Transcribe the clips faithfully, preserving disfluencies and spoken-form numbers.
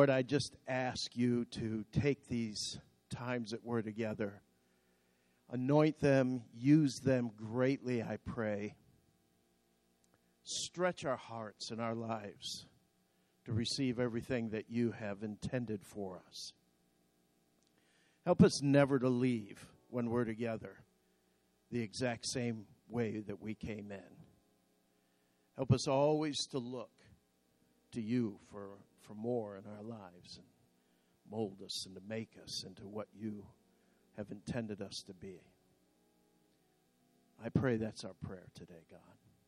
Lord, I just ask you to take these times that we're together, anoint them, use them greatly, I pray. Stretch our hearts and our lives to receive everything that you have intended for us. Help us never to leave when we're together the exact same way that we came in. Help us always to look to you for, for more in our lives and mold us and to make us into what you have intended us to be. I pray that's our prayer today, God.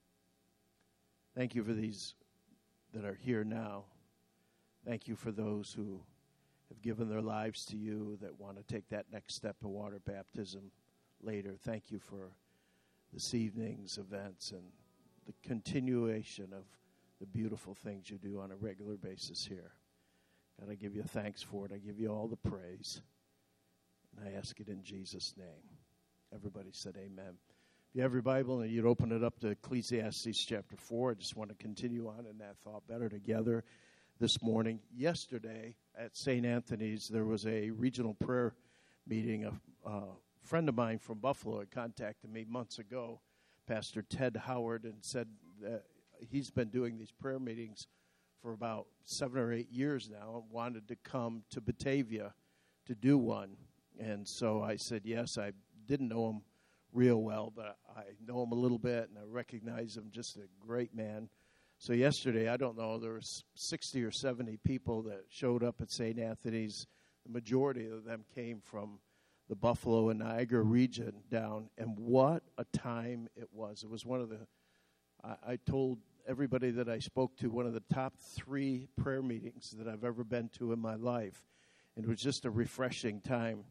Thank you for these that are here now. Thank you for those who have given their lives to you that want to take that next step of water baptism later. Thank you for this evening's events and the continuation of the beautiful things you do on a regular basis here. God, I give you thanks for it. I give you all the praise. And I ask it in Jesus' name. Everybody said amen. If you have your Bible and you'd open it up to Ecclesiastes chapter four, I just want to continue on in that thought better together this morning. Yesterday at Saint Anthony's, there was a regional prayer meeting. A uh, friend of mine from Buffalo had contacted me months ago, Pastor Ted Howard, and said that he's been doing these prayer meetings for about seven or eight years now and wanted to come to Batavia to do one. And so I said yes. I didn't know him real well, but I know him a little bit, and I recognize him, just a great man. So yesterday, I don't know, there was sixty or seventy people that showed up at Saint Anthony's. The majority of them came from the Buffalo and Niagara region down, and what a time it was. It was one of the, I, I told everybody that I spoke to, one of the top three prayer meetings that I've ever been to in my life. And it was just a refreshing time.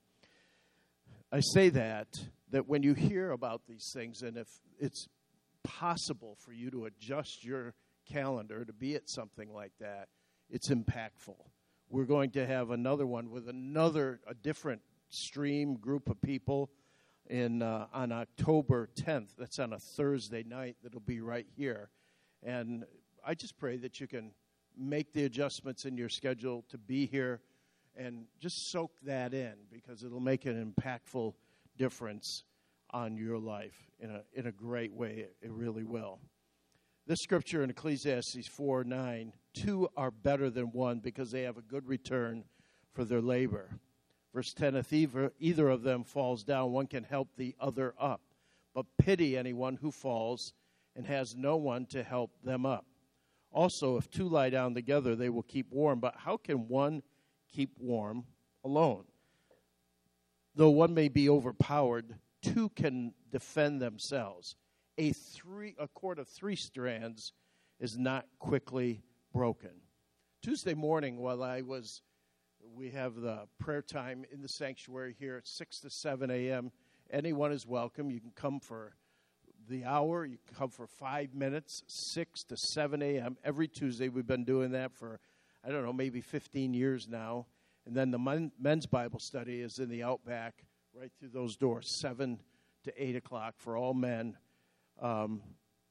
I say that, that when you hear about these things, and if it's possible for you to adjust your calendar to be at something like that, it's impactful. We're going to have another one with another, a different stream group of people in uh, on October tenth. That's on a Thursday night. That'll be right here. And I just pray that you can make the adjustments in your schedule to be here and just soak that in, because it'll make an impactful difference on your life in a in a great way. It, it really will. This scripture in Ecclesiastes four nine, two are better than one because they have a good return for their labor. Verse ten, if either, either of them falls down, one can help the other up. But pity anyone who falls and has no one to help them up. Also, if two lie down together, they will keep warm. But how can one keep warm alone? Though one may be overpowered, two can defend themselves. A three, a cord of three strands is not quickly broken. Tuesday morning, while I was, we have the prayer time in the sanctuary here at six to seven a.m. Anyone is welcome. You can come for the hour. You can come for five minutes, six to seven a.m. every Tuesday. We've been doing that for, I don't know, maybe fifteen years now. And then the men, men's Bible study is in the Outback right through those doors, seven to eight o'clock for all men. Um,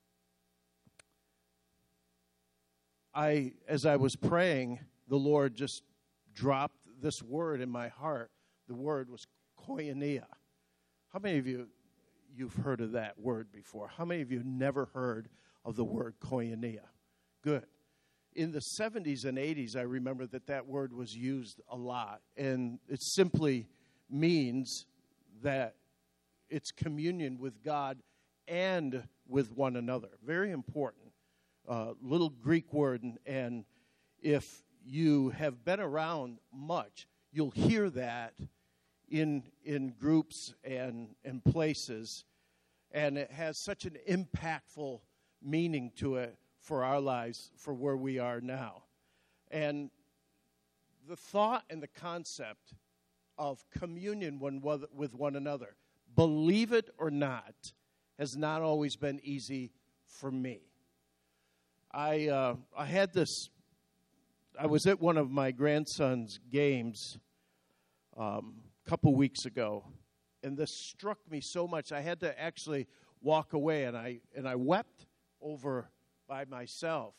I, as I was praying, the Lord just dropped this word in my heart. The word was koinonia. How many of you, you've heard of that word before? How many of you never heard of the word koinonia? Good. In the seventies and eighties, I remember that that word was used a lot. And it simply means that it's communion with God and with one another. Very important. Uh, little Greek word. And, and if you have been around much, you'll hear that in in groups and, and places. And it has such an impactful meaning to it for our lives, for where we are now. And the thought and the concept of communion one with one another, believe it or not, has not always been easy for me. I uh, I had this, I was at one of my grandson's games um, a couple weeks ago, and this struck me so much I had to actually walk away, and I and I wept over by myself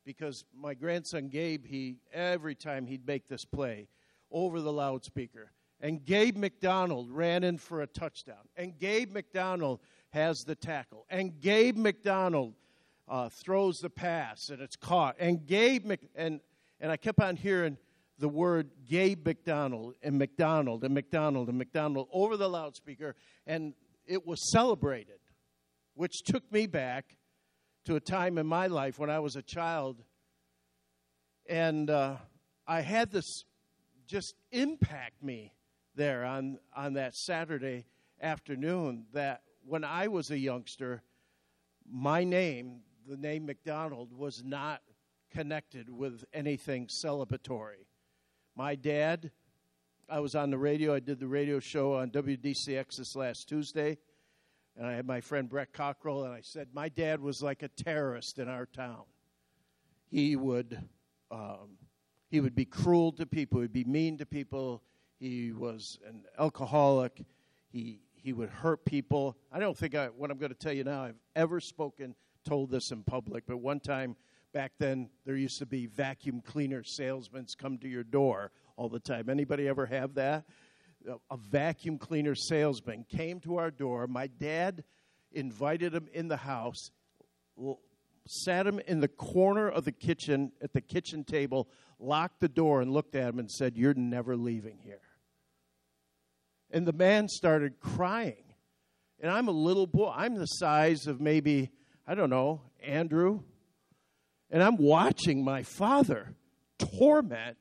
because my grandson Gabe, he every time he'd make this play over the loudspeaker, and Gabe McDonald ran in for a touchdown, and Gabe McDonald has the tackle, and Gabe McDonald uh, throws the pass, and it's caught, and Gabe Mc, and and I kept on hearing the word Gabe McDonald and McDonald and McDonald and McDonald over the loudspeaker, and it was celebrated, which took me back to a time in my life when I was a child, and uh, I had this just impact me there on, on that Saturday afternoon, that when I was a youngster, my name, the name McDonald, was not connected with anything celebratory. My dad, I was on the radio. I did the radio show on W D C X this last Tuesday, and I had my friend Brett Cockrell, and I said my dad was like a terrorist in our town. He would um, he would be cruel to people. He would be mean to people. He was an alcoholic. He he would hurt people. I don't think I, what I'm going to tell you now, I've ever spoken, told this in public, but one time back then, there used to be vacuum cleaner salesmen come to your door all the time. Anybody ever have that? A vacuum cleaner salesman came to our door. My dad invited him in the house, sat him in the corner of the kitchen at the kitchen table, locked the door, and looked at him and said, "You're never leaving here." And the man started crying. And I'm a little boy. I'm the size of maybe, I don't know, Andrew. And I'm watching my father torment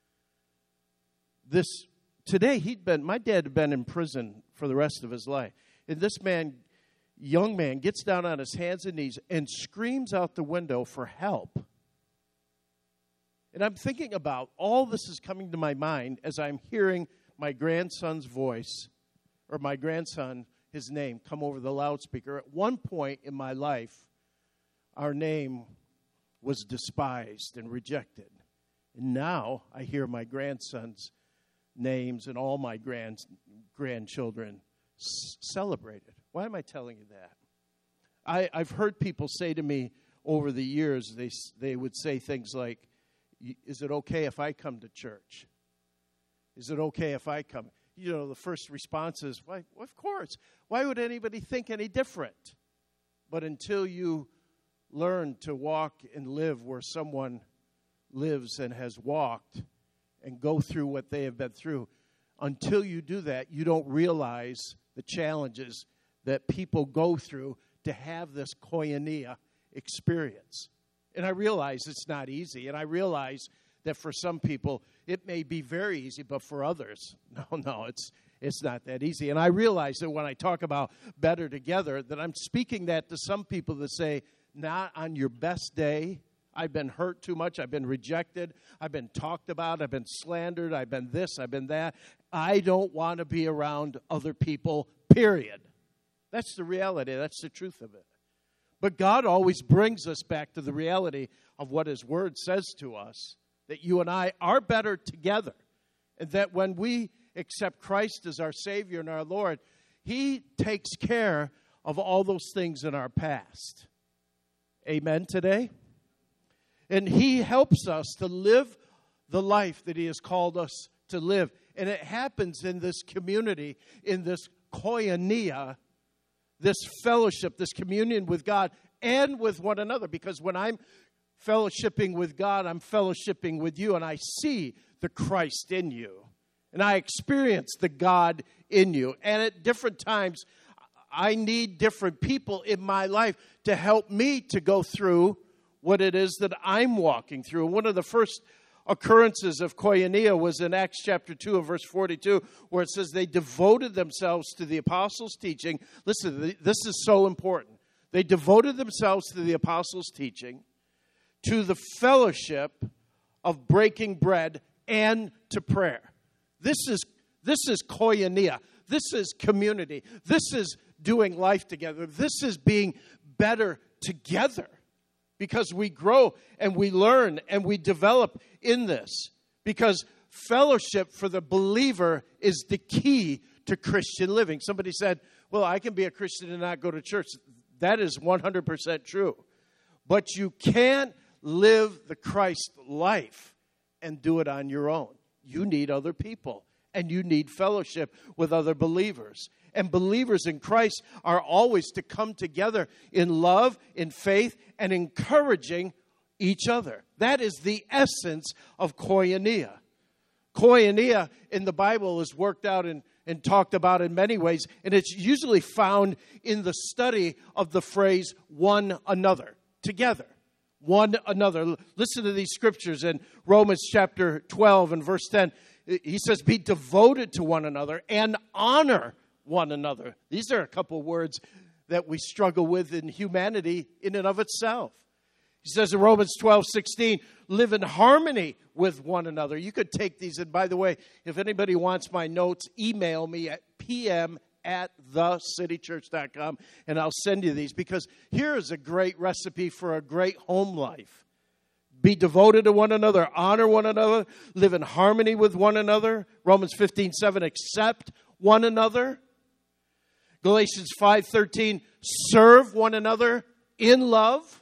this. Today, he'd been, my dad had been in prison for the rest of his life. And this man, young man, gets down on his hands and knees and screams out the window for help. And I'm thinking about all this is coming to my mind as I'm hearing my grandson's voice, or my grandson, his name, come over the loudspeaker. At one point in my life, our name was despised and rejected. And now I hear my grandson's names and all my grand grandchildren s- celebrated. Why am I telling you that? I, I've heard people say to me over the years, they they would say things like, "Is it okay if I come to church? Is it okay if I come?" You know, the first response is, "Why? Well, of course. Why would anybody think any different?" But until you learn to walk and live where someone lives and has walked and go through what they have been through, until you do that, you don't realize the challenges that people go through to have this koinonia experience. And I realize it's not easy, and I realize that for some people it may be very easy, but for others, no, no, it's it's not that easy. And I realize that when I talk about better together, that I'm speaking that to some people that say, not on your best day. I've been hurt too much. I've been rejected. I've been talked about. I've been slandered. I've been this. I've been that. I don't want to be around other people, period. That's the reality. That's the truth of it. But God always brings us back to the reality of what His Word says to us, that you and I are better together, and that when we accept Christ as our Savior and our Lord, He takes care of all those things in our past. Amen today? And He helps us to live the life that He has called us to live. And it happens in this community, in this koinonia, this fellowship, this communion with God and with one another. Because when I'm fellowshipping with God, I'm fellowshipping with you, and I see the Christ in you. And I experience the God in you. And at different times, I need different people in my life to help me to go through what it is that I'm walking through. One of the first occurrences of koinonia was in Acts chapter two and verse forty-two, where it says they devoted themselves to the apostles' teaching. Listen, this is so important. They devoted themselves to the apostles' teaching, to the fellowship of breaking bread, and to prayer. This is this is koinonia. This is community. This is doing life together. This is being better together, because we grow and we learn and we develop in this. Because fellowship for the believer is the key to Christian living. Somebody said, well, I can be a Christian and not go to church. That is one hundred percent true. But you can't live the Christ life and do it on your own. You need other people, and you need fellowship with other believers. And believers in Christ are always to come together in love, in faith, and encouraging each other. That is the essence of koinonia. Koinonia in the Bible is worked out and, and talked about in many ways, and it's usually found in the study of the phrase one another, together. One another. Listen to these scriptures in Romans chapter twelve and verse ten. He says, be devoted to one another and honor one another. These are a couple words that we struggle with in humanity in and of itself. He says in Romans twelve sixteen, live in harmony with one another. You could take these, and by the way, if anybody wants my notes, email me at pm at the city church dot com, and I'll send you these, because here is a great recipe for a great home life. Be devoted to one another, honor one another, live in harmony with one another. Romans fifteen seven, accept one another. Galatians five thirteen, serve one another in love.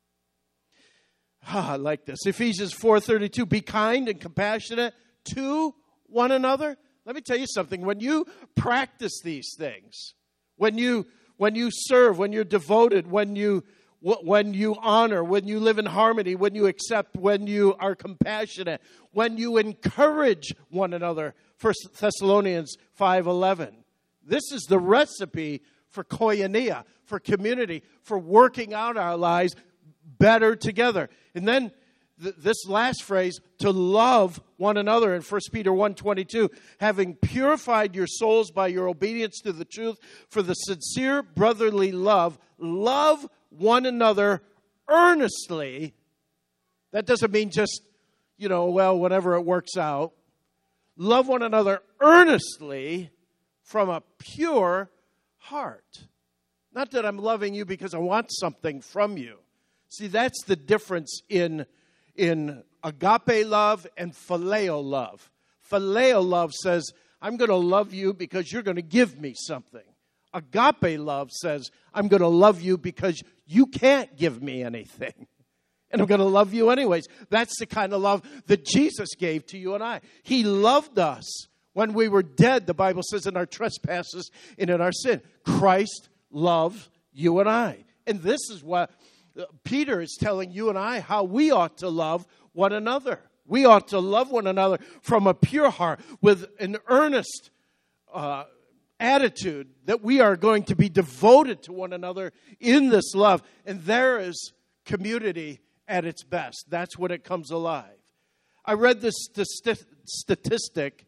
Ah, I like this. Ephesians four thirty-two, be kind and compassionate to one another. Let me tell you something. When you practice these things, when you when you serve, when you're devoted, when you when you honor, when you live in harmony, when you accept, when you are compassionate, when you encourage one another, First Thessalonians five eleven. This is the recipe for koinonia, for community, for working out our lives better together. And then th- this last phrase, to love one another in First Peter one twenty-two, having purified your souls by your obedience to the truth for the sincere brotherly love, love one another earnestly. That doesn't mean just, you know, well, whenever it works out. Love one another earnestly from a pure heart. Not that I'm loving you because I want something from you. See, that's the difference in, in agape love and phileo love. Phileo love says, I'm going to love you because you're going to give me something. Agape love says, I'm going to love you because you can't give me anything. And I'm going to love you anyways. That's the kind of love that Jesus gave to you and I. He loved us when we were dead, the Bible says, in our trespasses and in our sin. Christ loved you and I. And this is what Peter is telling you and I, how we ought to love one another. We ought to love one another from a pure heart with an earnest uh, attitude that we are going to be devoted to one another in this love. And there is community at its best. That's when it comes alive. I read this st- statistic.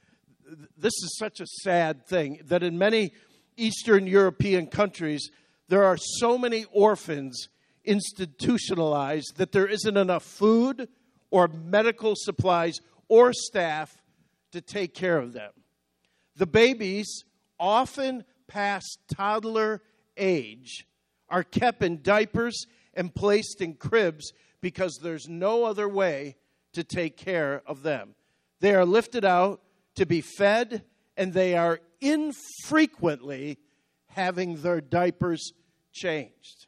This is such a sad thing that in many Eastern European countries, there are so many orphans institutionalized that there isn't enough food or medical supplies or staff to take care of them. The babies, often past toddler age, are kept in diapers and placed in cribs because there's no other way to take care of them. They are lifted out to be fed, and they are infrequently having their diapers changed.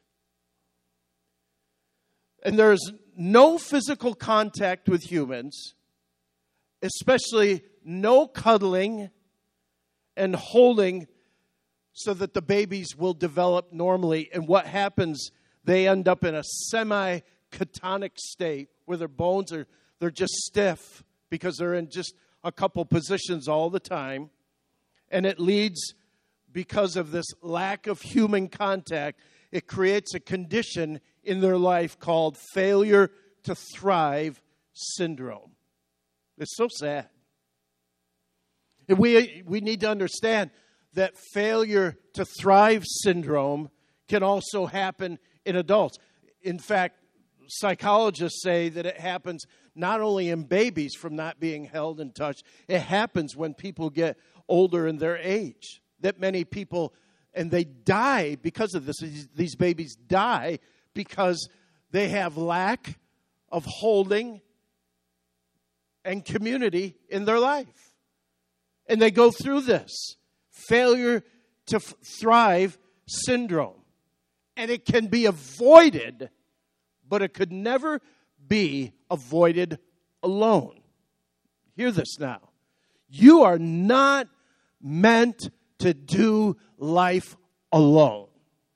And there's no physical contact with humans, especially no cuddling and holding so that the babies will develop normally. And what happens, they end up in a semi-catonic state where their bones are, they're just stiff because they're in just a couple positions all the time. And it leads, because of this lack of human contact, it creates a condition in their life called failure to thrive syndrome. It's so sad. And we, we need to understand that failure to thrive syndrome can also happen in adults. In fact, psychologists say that it happens not only in babies from not being held and touched, it happens when people get older in their age. That many people, and they die because of this. These babies die because they have lack of holding and community in their life. And they go through this failure to f- thrive syndrome. And it can be avoided but it could never be avoided alone. Hear this now. You are not meant to do life alone.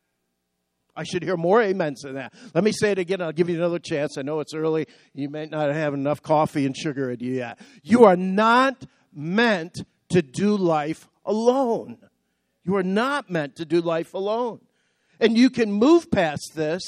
I should hear more amens than that. Let me say it again. I'll give you another chance. I know it's early. You may not have enough coffee and sugar in you yet. You are not meant to do life alone. You are not meant to do life alone. And you can move past this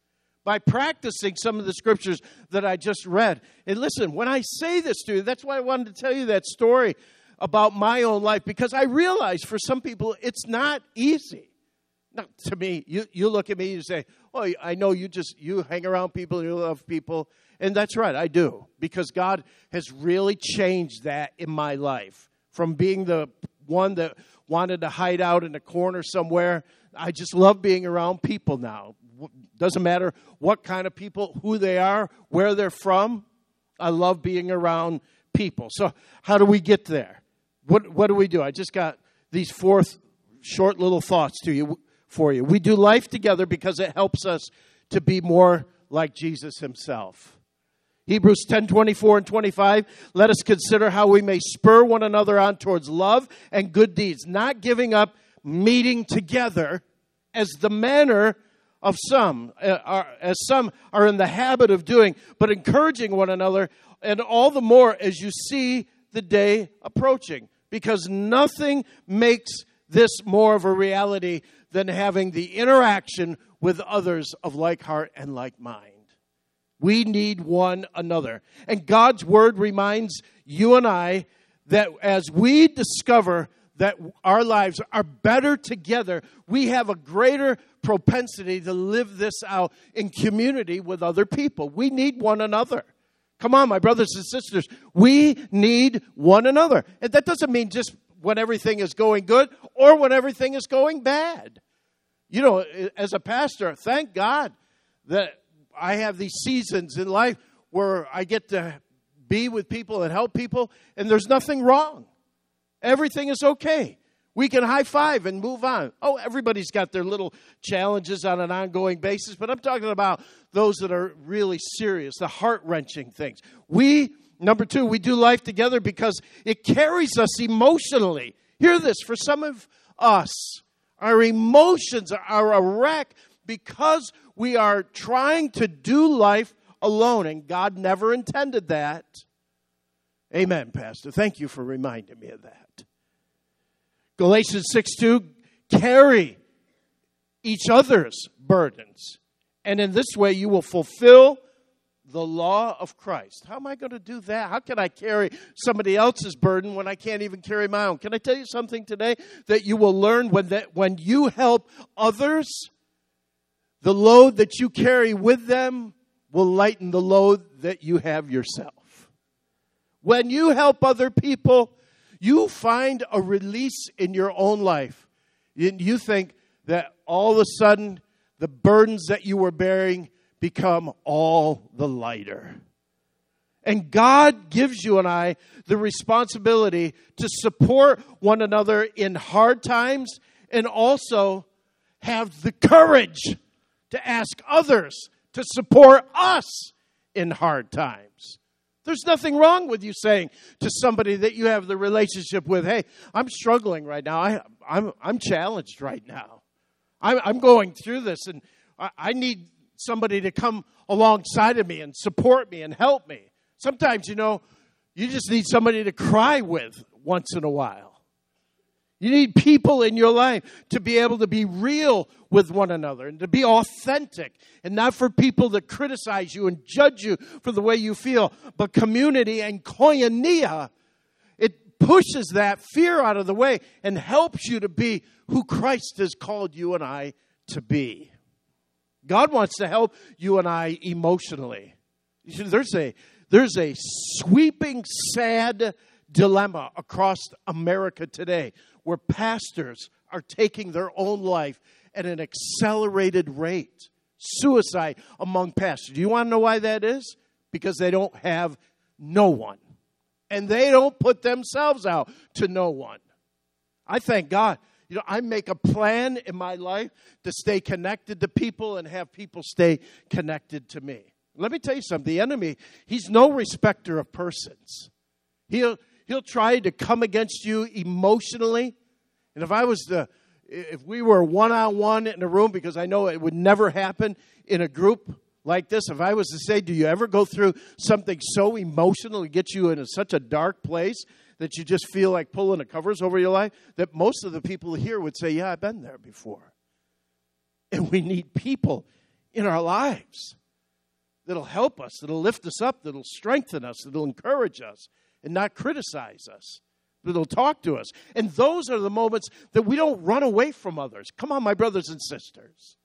by practicing some of the scriptures that I just read. And listen, when I say this to you, that's why I wanted to tell you that story about my own life, because I realize for some people it's not easy. Now, to me, you, you look at me and you say, oh, I know you just, you hang around people and you love people. And that's right, I do. Because God has really changed that in my life. From being the one that wanted to hide out in a corner somewhere, I just love being around people now. Doesn't matter what kind of people, who they are, where they're from. I love being around people. So how do we get there? What, what do we do? I just got these four th- short little thoughts to you. For you. We do life together because it helps us to be more like Jesus himself. Hebrews ten, twenty-four and twenty-five, let us consider how we may spur one another on towards love and good deeds, not giving up meeting together as the manner of some, uh, are, as some are in the habit of doing, but encouraging one another, and all the more as you see the day approaching, because nothing makes this more of a reality than having the interaction with others of like heart and like mind. We need one another. And God's word reminds you and I that as we discover that our lives are better together, we have a greater propensity to live this out in community with other people. We need one another. Come on, my brothers and sisters. We need one another. And that doesn't mean just when everything is going good or when everything is going bad. You know, as a pastor, thank God that I have these seasons in life where I get to be with people and help people, and there's nothing wrong. Everything is okay. We can high five and move on. Oh, everybody's got their little challenges on an ongoing basis, but I'm talking about those that are really serious, the heart-wrenching things. We, number two, we do life together because it carries us emotionally. Hear this, for some of us, our emotions are a wreck because we are trying to do life alone, and God never intended that. Amen, Pastor. Thank you for reminding me of that. Galatians six two, carry each other's burdens, and in this way you will fulfill the law of Christ. How am I going to do that? How can I carry somebody else's burden when I can't even carry my own? Can I tell you something today that you will learn when that when you help others, the load that you carry with them will lighten the load that you have yourself. When you help other people, you find a release in your own life. You think that all of a sudden the burdens that you were bearing become all the lighter. And God gives you and I the responsibility to support one another in hard times and also have the courage to ask others to support us in hard times. There's nothing wrong with you saying to somebody that you have the relationship with, hey, I'm struggling right now. I, I'm, I'm challenged right now. I'm, I'm going through this, and I, I need somebody to come alongside of me and support me and help me. Sometimes, you know, you just need somebody to cry with once in a while. You need people in your life to be able to be real with one another and to be authentic, and not for people to criticize you and judge you for the way you feel, but community and koinonia. It pushes that fear out of the way and helps you to be who Christ has called you and I to be. God wants to help you and I emotionally. There's a, there's a sweeping, sad dilemma across America today where pastors are taking their own life at an accelerated rate. Suicide among pastors. Do you want to know why that is? Because they don't have no one. And they don't put themselves out to no one. I thank God. You know, I make a plan in my life to stay connected to people and have people stay connected to me. Let me tell you something. The enemy, he's no respecter of persons. He'll he'll try to come against you emotionally. And if I was to, if we were one-on-one in a room, because I know it would never happen in a group like this, if I was to say, do you ever go through something so emotional to get you in such a dark place that you just feel like pulling the covers over your life, that most of the people here would say, yeah, I've been there before. And we need people in our lives that'll help us, that'll lift us up, that'll strengthen us, that'll encourage us, and not criticize us, that'll talk to us. And those are the moments that we don't run away from others. Come on, my brothers and sisters.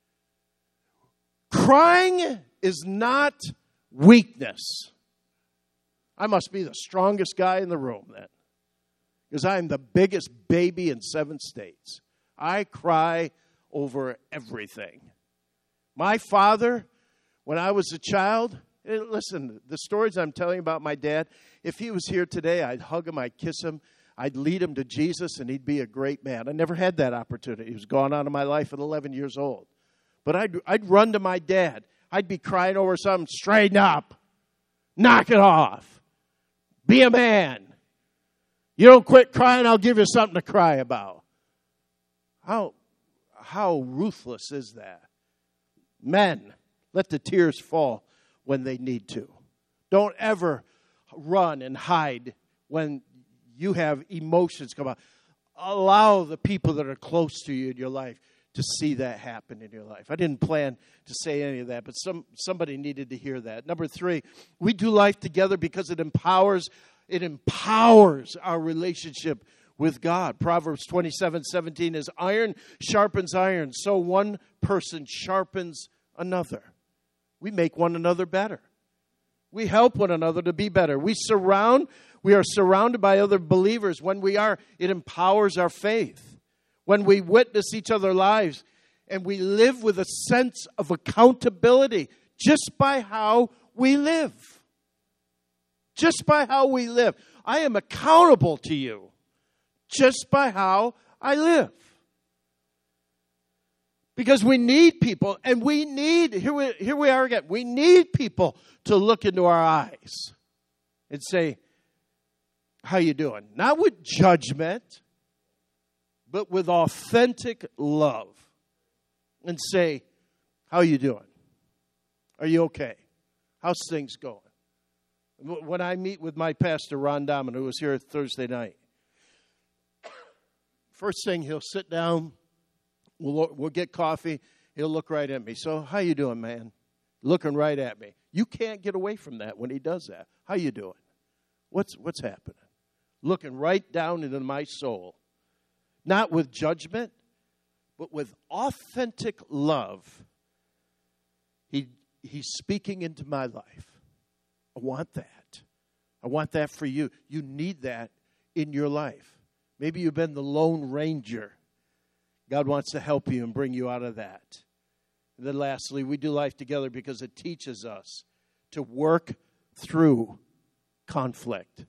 Crying is not weakness. I must be the strongest guy in the room then, because I am the biggest baby in seven states. I cry over everything. My father, when I was a child, listen, the stories I'm telling you about my dad, if he was here today, I'd hug him, I'd kiss him, I'd lead him to Jesus, and he'd be a great man. I never had that opportunity. He was gone out of my life at eleven years old. But I'd, I'd run to my dad. I'd be crying over something. Straighten up. Knock it off. Be a man. You don't quit crying, I'll give you something to cry about. How, how ruthless is that? Men, let the tears fall when they need to. Don't ever run and hide when you have emotions come out. Allow the people that are close to you in your life to see that happen in your life. I didn't plan to say any of that, but some somebody needed to hear that. Number three, we do life together because it empowers, it empowers our relationship with God. Proverbs twenty-seven seventeen is iron sharpens iron, so one person sharpens another. We make one another better. We help one another to be better. We surround, we are surrounded by other believers. When we are, it empowers our faith. When we witness each other's lives and we live with a sense of accountability just by how we live. Just by how we live. I am accountable to you just by how I live. Because we need people, and we need, here we, here we are again, we need people to look into our eyes and say, how you doing? Not with judgment, but with authentic love. And say, how you doing? Are you okay? How's things going? When I meet with my pastor, Ron Domino, who was here Thursday night, first thing, he'll sit down, we'll, we'll get coffee, he'll look right at me. So, how you doing, man? Looking right at me. You can't get away from that when he does that. How you doing? What's, what's happening? Looking right down into my soul. Not with judgment, but with authentic love. He, he's speaking into my life. I want that. I want that for you. You need that in your life. Maybe you've been the Lone Ranger. God wants to help you and bring you out of that. And then lastly, we do life together because it teaches us to work through conflict.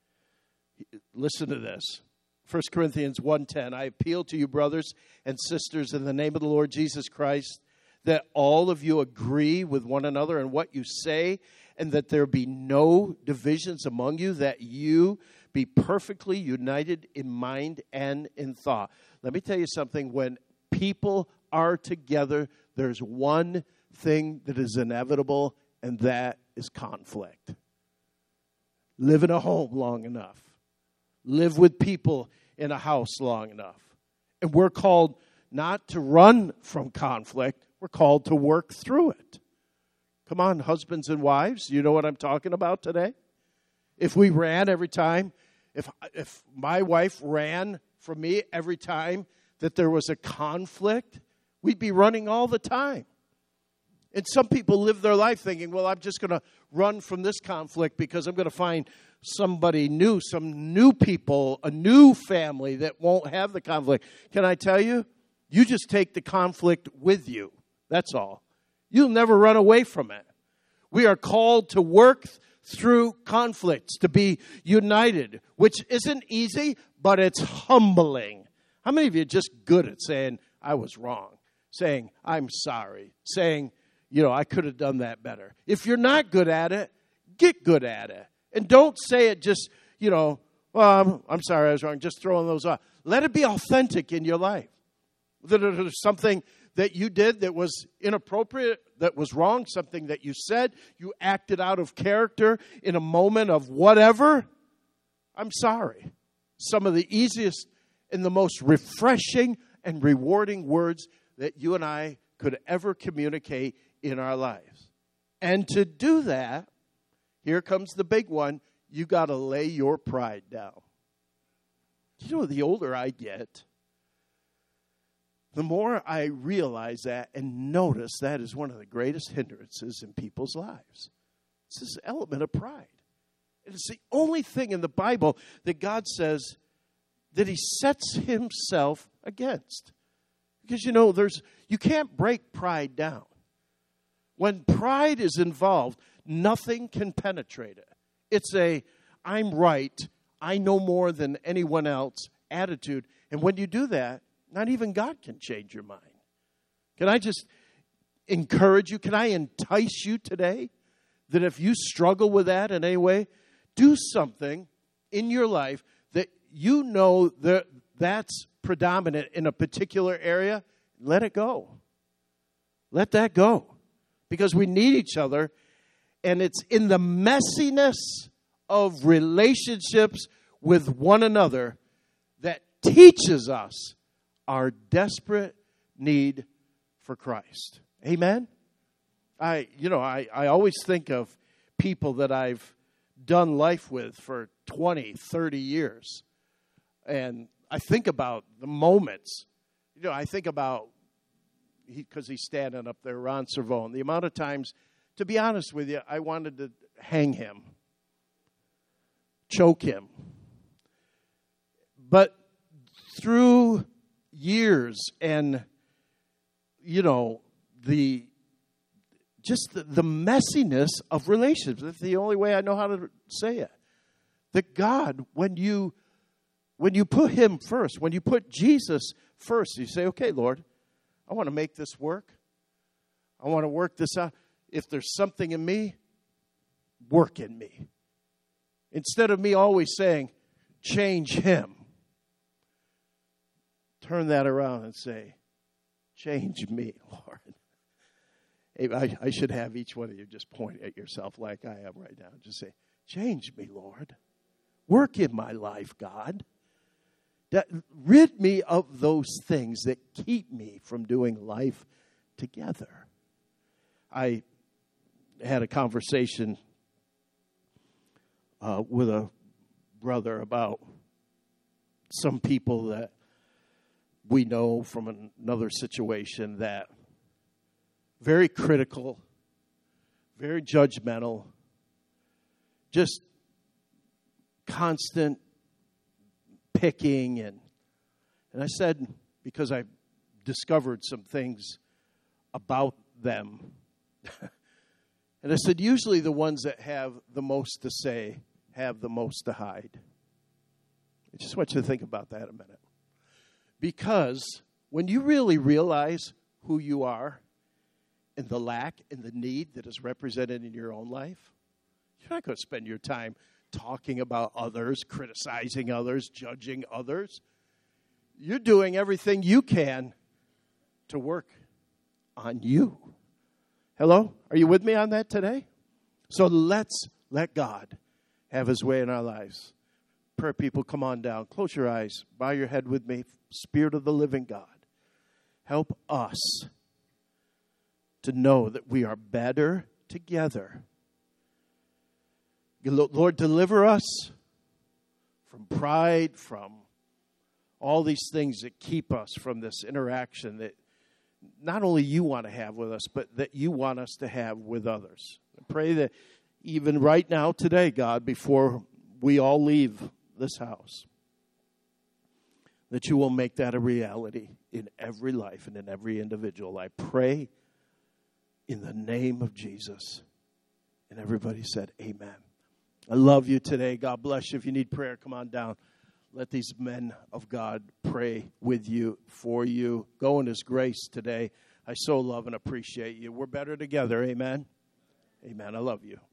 Listen to this. First Corinthians one ten, I appeal to you, brothers and sisters, in the name of the Lord Jesus Christ, that all of you agree with one another in what you say, and that there be no divisions among you, that you be perfectly united in mind and in thought. Let me tell you something. When people are together, there's one thing that is inevitable, and that is conflict. Live in a home long enough. Live with people in a house long enough. And we're called not to run from conflict. We're called to work through it. Come on, husbands and wives, you know what I'm talking about today? If we ran every time, if if my wife ran from me every time that there was a conflict, we'd be running all the time. And some people live their life thinking, well, I'm just going to run from this conflict because I'm going to find somebody new, some new people, a new family that won't have the conflict. Can I tell you? You just take the conflict with you. That's all. You'll never run away from it. We are called to work through conflicts, to be united, which isn't easy, but it's humbling. How many of you are just good at saying, I was wrong, saying, I'm sorry, saying, you know, I could have done that better? If you're not good at it, get good at it. And don't say it just, you know, well, I'm, I'm sorry, I was wrong, just throwing those off. Let it be authentic in your life. That there's something that you did that was inappropriate, that was wrong, something that you said, you acted out of character in a moment of whatever. I'm sorry. Some of the easiest and the most refreshing and rewarding words that you and I could ever communicate in our lives. And to do that, here comes the big one, you got to lay your pride down. You know, the older I get, the more I realize that and notice that is one of the greatest hindrances in people's lives. It's this element of pride. And it's the only thing in the Bible that God says that he sets himself against. Because, you know, there's you can't break pride down. When pride is involved, nothing can penetrate it. It's a, I'm right, I know more than anyone else attitude. And when you do that, not even God can change your mind. Can I just encourage you? Can I entice you today that if you struggle with that in any way, do something in your life that you know that that's predominant in a particular area. Let it go. Let that go. Because we need each other. And it's in the messiness of relationships with one another that teaches us our desperate need for Christ. Amen? I, you know, I, I always think of people that I've done life with for twenty, thirty years. And I think about the moments. You know, I think about, because he, he's standing up there, Ron Cervone, the amount of times, to be honest with you, I wanted to hang him, choke him. But through years and, you know, the just the, the messiness of relationships. That's the only way I know how to say it. That God, when you when you put him first, when you put Jesus first, you say, okay, Lord, I want to make this work. I want to work this out. If there's something in me, work in me. Instead of me always saying, change him. Turn that around and say, change me, Lord. I, I should have each one of you just point at yourself like I am right now. Just say, change me, Lord. Work in my life, God. That, rid me of those things that keep me from doing life together. I had a conversation uh, with a brother about some people that we know from another situation that very critical, very judgmental, just constant picking. And, and I said, because I discovered some things about them, and I said, usually the ones that have the most to say have the most to hide. I just want you to think about that a minute. Because when you really realize who you are and the lack and the need that is represented in your own life, you're not going to spend your time talking about others, criticizing others, judging others. You're doing everything you can to work on you. Hello? Are you with me on that today? So let's let God have his way in our lives. Prayer people, come on down. Close your eyes. Bow your head with me. Spirit of the living God, help us to know that we are better together. Lord, deliver us from pride, from all these things that keep us from this interaction that not only you want to have with us, but that you want us to have with others. I pray that even right now, today, God, before we all leave this house, that you will make that a reality in every life and in every individual. I pray in the name of Jesus. And everybody said, amen. I love you today. God bless you. If you need prayer, come on down. Let these men of God pray with you, for you. Go in his grace today. I so love and appreciate you. We're better together. Amen. Amen. I love you.